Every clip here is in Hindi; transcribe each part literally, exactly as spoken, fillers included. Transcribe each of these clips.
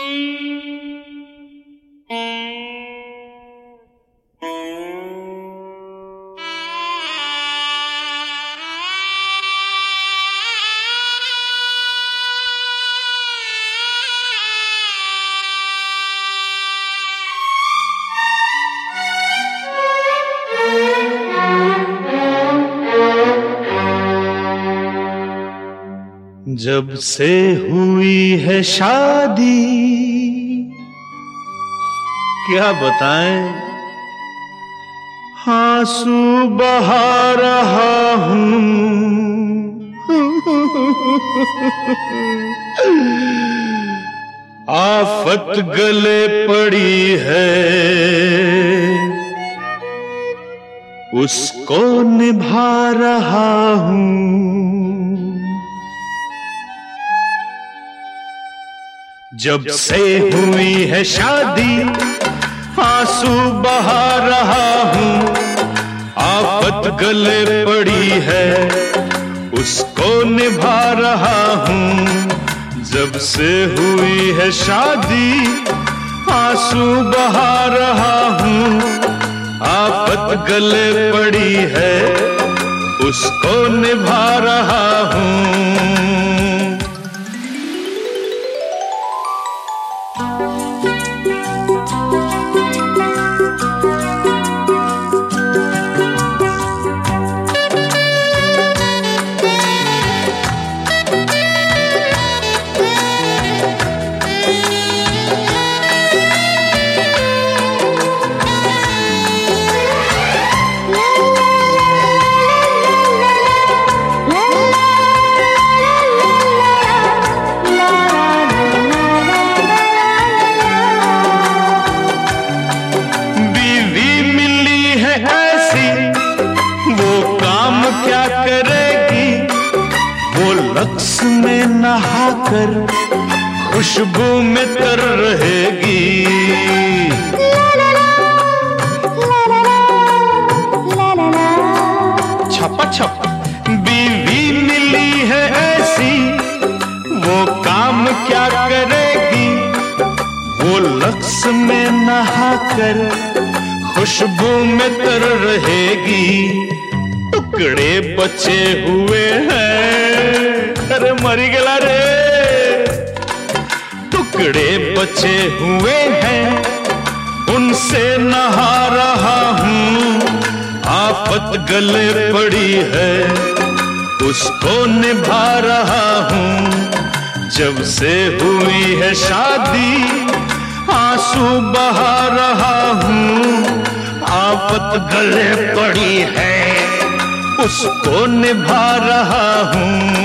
जब से हुई है शादी क्या बताएं, आंसू बहा रहा हूं। आफत गले पड़ी है, उसको निभा रहा हूं। जब से हुई है शादी आंसू बहा रहा हूं। आफत गले पड़ी है, उसको निभा रहा हूं। जब से हुई है शादी आंसू बहा रहा हूं। आफत गले पड़ी है, उसको निभा रहा हूं। रक्स में नहाकर खुशबू में तर रहेगी। छपा छप बीवी मिली है ऐसी, वो काम क्या करेगी। वो लक्स में नहाकर खुशबू में तर रहेगी। टुकड़े बचे हुए हैं, अरे मरी गला रे। टुकड़े बचे हुए हैं, उनसे नहा रहा हूं। आफत गले पड़ी है, उसको निभा रहा हूं। जब से हुई है शादी आंसू बहा रहा हूं। आफत गले पड़ी है, उसको निभा रहा हूं।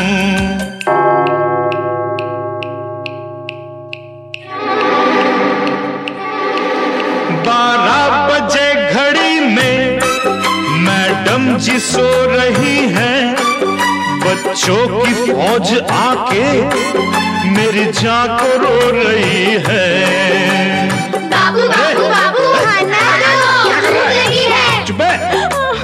बारह बजे घड़ी में मैडम जी सो रही हैं। बच्चों की फौज आके मेरी जान को रो रही है। बाबू बाबू बाबू खाना दो, भूख लगी है। चुप है।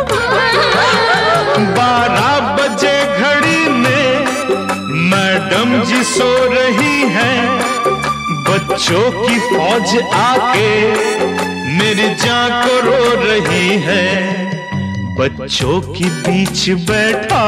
बारह बजे घड़ी में मैडम जी सो रही हैं। बच्चों की फौज आके मेरी जान को रो रही है। बच्चों के बीच बैठा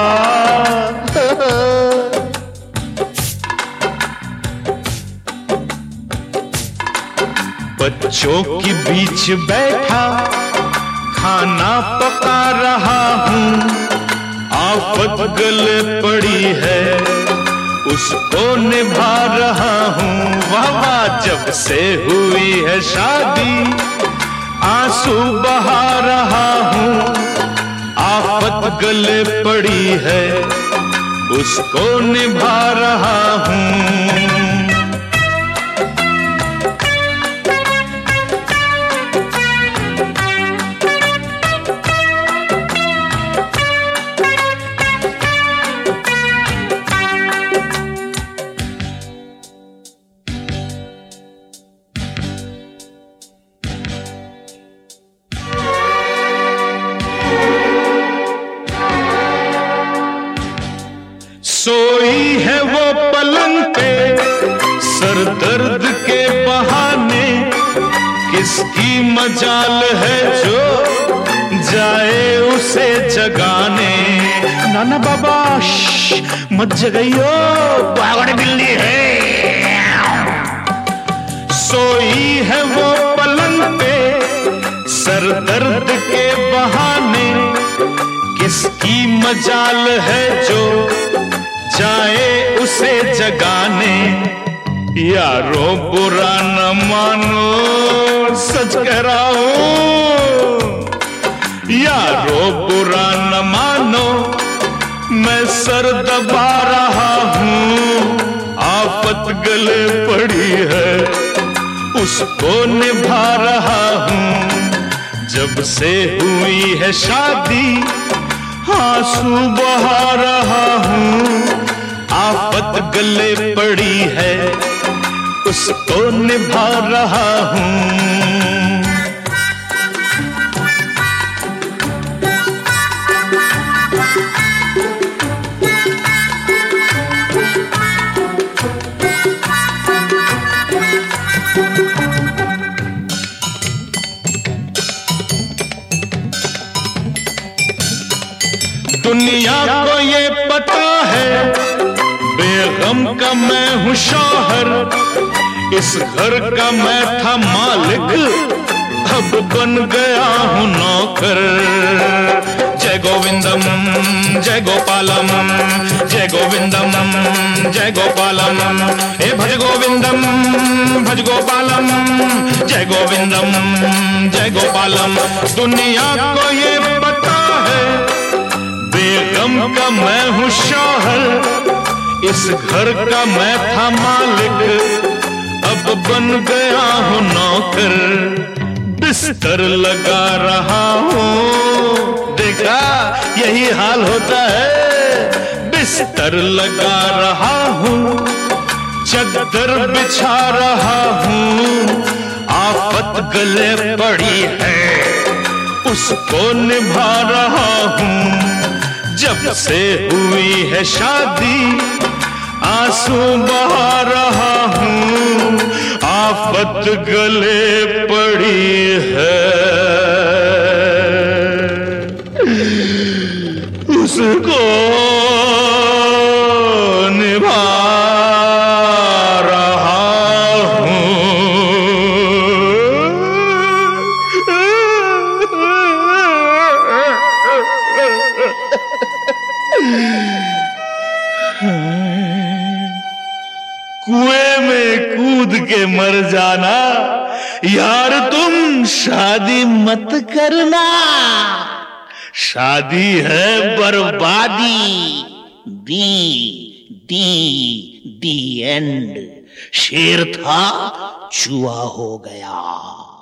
बच्चों के बीच बैठा खाना पका रहा हूं। आफत गले पड़ी है, उसको निभा रहा हूं। वाह वाह, जब से हुई है शादी आंसू बहा रहा हूं। आफत गले पड़ी है, उसको निभा रहा हूं। सोई है वो पलंग पे सर दर्द के मजाल है जो जाए उसे जगाने। नाना बाबा मत जगाइयो, पागल बिल्ली है। सोई है वो पलंग पे सर दर्द के बहाने, किसकी मजाल है जो जाए उसे जगाने। यारो बुरा न मानो, सच कह रहा हूं। यारो बुरा न मानो, मैं सर दबा रहा हूं। आफत गले पड़ी है, उसको निभा रहा हूं। जब से हुई है शादी आंसू बहा रहा हूं। आफत गले पड़ी है, उसको निभा रहा हूं। दुनिया को ये पता है बेगम का मैं हूँ शौहर। इस घर का मैं था मालिक, अब बन गया हूँ नौकर। जय गोविंदम जय गोपालम, जय गोविंदम जय गोपालम। हे भज गोविंदम भज गोपालम, जय गोविंदम जय गोपालम। दुनिया को ये पता है बेगम का मैं हूँ शौहर। इस घर का मैं था मालिक, अब बन गया हूँ नौकर। बिस्तर लगा रहा हूँ, देखा यही हाल होता है। बिस्तर लगा रहा हूँ, चद्दर बिछा रहा हूँ। आफत गले पड़ी है, उसको निभा रहा हूँ। जब से हुई है शादी आंसू बहा रहा हूँ। आफत गले पड़ी है, उसको निभा रहा हूँ। कुएं में कूद के मर जाना यार, तुम शादी मत करना। शादी है बर्बादी। The the the end. शेर था चूहा हो गया।